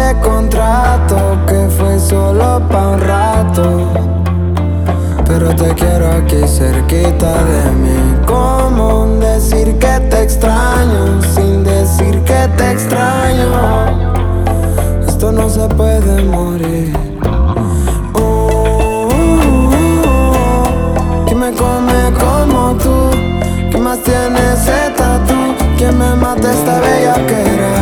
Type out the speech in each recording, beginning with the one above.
ese contrato que fue solo pa' un rato. Pero te quiero aquí cerquita de mí. ¿Cómo decir que te extraño sin decir que te extraño? Esto no se puede morir. ¿Quién me come como tú? ¿Quién más tiene ese tatu? ¿Quién me mata esta bellaquera?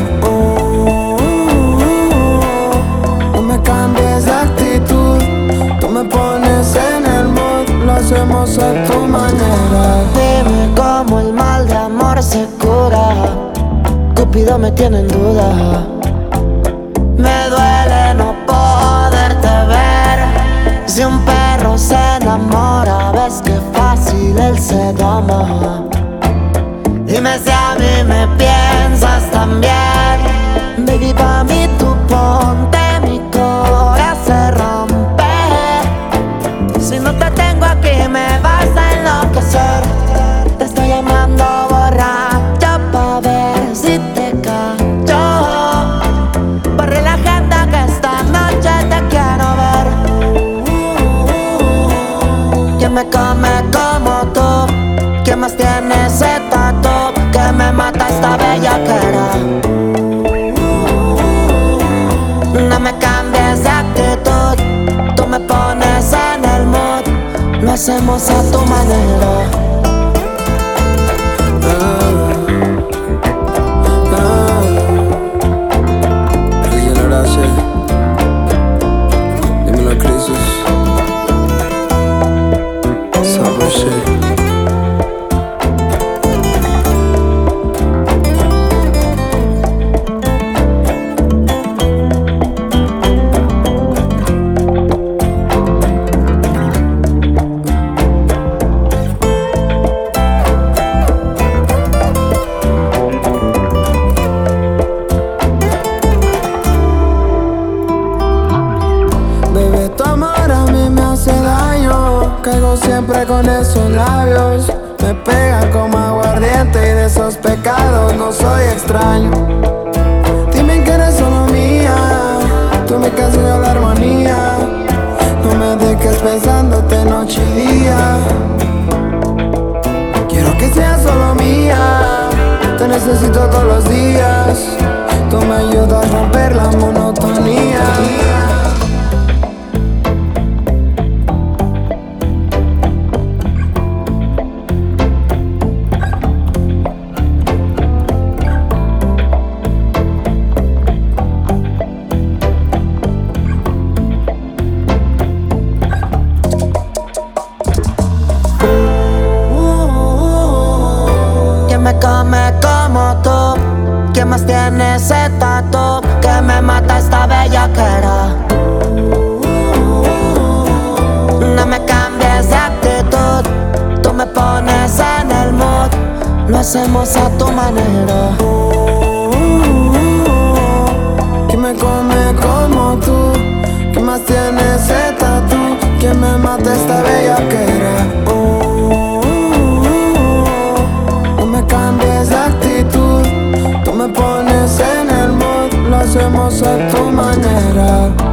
No me cambies de actitud. Tú me pones en el mood. Lo hacemos a tu manera. Dime cómo el mal de amor se cura. Cupido me tiene en duda. Me duele no poderte ver. Si un perro se enamora, ves que fácil él se doma. Dime si a mí me piensas también. Baby, pa' mí tú ponte, mi corazón se rompe. Si no te tengo aquí me vas a enloquecer. Te estoy llamando borracho pa' ver si te callo. Borré la agenda que esta noche te quiero ver. ¿Quién me come como tú? ¿Quién más tiene ese tatu que me mata esta bellaquera? No me cambies de actitud. Tú me pones en el mood. Lo hacemos a tu manera. Dímelo, Crisis. Summer shit. Bebé, tu amor a mí me hace daño. Caigo siempre con esos labios. Me pegan como aguardiente y de esos pecados no soy extraño. Dime que eres solo mía. Tú me causas la armonía. No me dejes pensándote noche y día. Quiero que seas solo mía. Te necesito todos los días. Tú me ayudas a romper la monotonía. ¿Quién me come como tú? ¿Quién más tiene ese tatu que me mata esta bellaquera? No me cambies de actitud. Tú me pones en el mood. Lo hacemos a tu manera. ¿Quién me come como tú? ¿Quién más tiene ese tatu? ¿Quién me mata esta bellaquera? No me cambies de actitud. Tú me pones en el mood. Lo hacemos a tu manera.